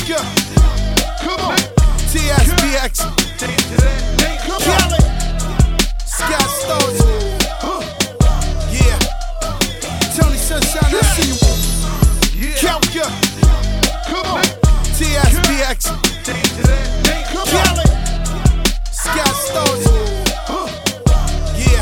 Kelka, come on, TSBX, Kelly, Scott Stokes, yeah, Tony Sunshine, I see you, Kelka, come on, TSBX, Kelly, Scott Stokes, yeah,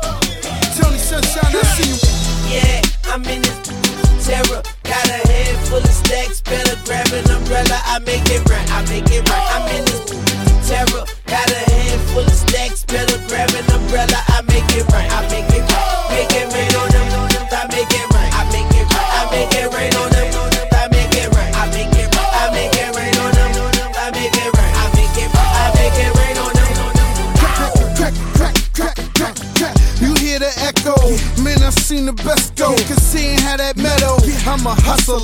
Tony Sunshine, I see you. Yeah, I'm in this terror. Got a head full of stacks. Better grab an umbrella. I make it right. I make it right. I'm in this terror. Got a head full of stacks. Better grab an umbrella. I make it right. I make it right. Make it rain on them. I make it right. I make it right. I make it rain on them. I make it right. I make it right. I make it rain on them. I make it right. I make it right. I make it rain on them. Crack, crack, crack, crack, crack. You hear the echo? Man, I've seen the best go. Cause seeing how that metal. I'm a hustler,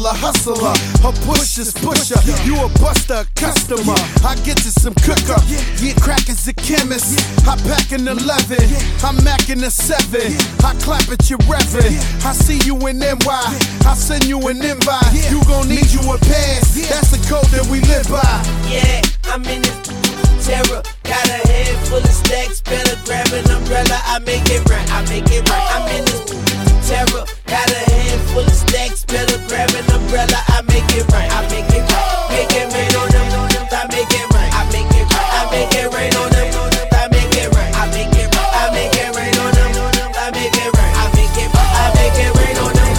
a pusher's pusher. You a buster, a customer. I get you some cooker. Yeah, crack is a chemist. I pack an 11. I'm macking a 7. I clap at your revving. I see you in NY. I send you an invite. You gon' need you a pass. That's the code that we live by. Yeah, I'm in this terror. Got a head full of stacks. Better grab an umbrella. I make it right. I make it right. I'm in this terror. Got a head full of stacks. Better grab an umbrella. I make it right. I make it right. Make it rain on them. I make it right. I make it right. I make it rain on them. I make it right. I make it right. I make it rain on them. I make it right. I make it right. I make it rain on them.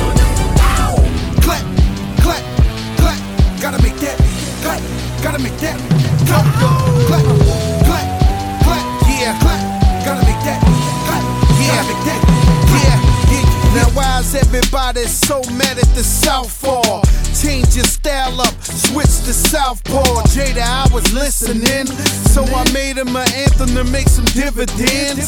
Clap, clap, clap. Gotta make that. Clap, gotta make that. Clap, clap, clap, clap. Yeah, clap. Gotta make that. Clap, yeah, make that. Yeah, yeah. Now why is everybody so mad at the Southpaw? Change your style up, switch to Southpaw. Jada, I was listening, so I made him an anthem to make some dividends.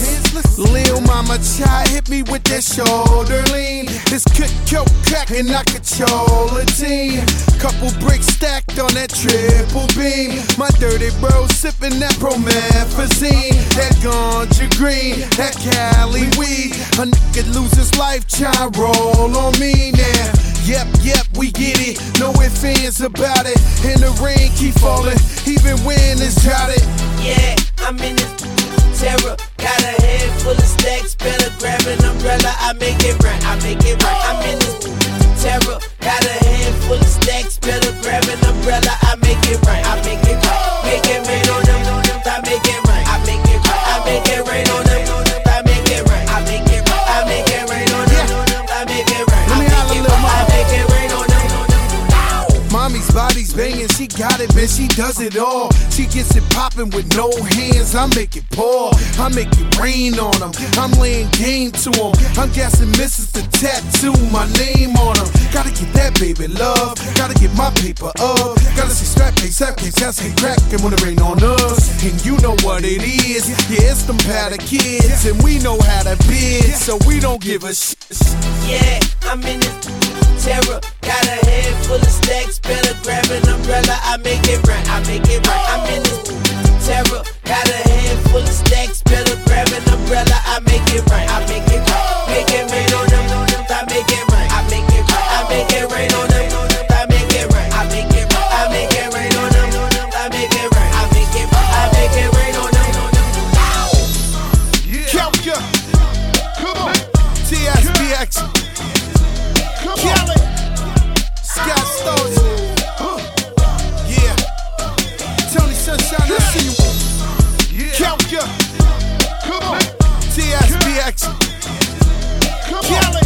Lil Mama Chai hit me with that shoulder lean. This coke crack and I control a team. Couple bricks stacked on that triple beam. My dirty bro sipping that promethazine. That ganja green, that Cali weed. A nigga lose his life, try roll on me now. Yep, we get it. No ifs, ands about it. And the rain keep falling, even when it's droughted. Yeah, I'm in this terror. Got a head full of stacks. Better grab an umbrella. I make it right. I make it right. I'm in this terror. Got a head full of stacks. Better grab an umbrella. I make it right. I make it right. Make it rain on them. I make it right. I make it right. I make it rain on them. I make it right. I make it right. I make it rain on them. I make it right. Let me holler, little mama. I make it rain on them. Mommy's body's banging, she got it, man, she does it all. She gets it popping with no hands, I make it pour. I make it rain on them, I'm laying game to them. I'm guessing Mrs. the tattoo, my name on them. Gotta get that baby love, gotta get my paper up. Gotta see strap case, gotta say crack, and when it rain on us. And you know what it is, yeah, it's them powder kids. And we know how to bid, so we don't give a shit. Yeah, I'm in this terror. Got a head full of stacks. Better grab an umbrella. I make it right. I make it right. I'm in this terror. Got a head full of stacks. Better grab an umbrella. I make it right. I make it right. Make it rain on them. I make it right. I make it right. I make it rain on them. I make it right. I make it right. I make it rain on them. I make it right. I make it right. I make it rain on them. Kelka, come on, TSBX, Kelly, Scott Stokes, yeah, Tony Sunshine, I see you, Kelka, come on, TSBX, Kelly.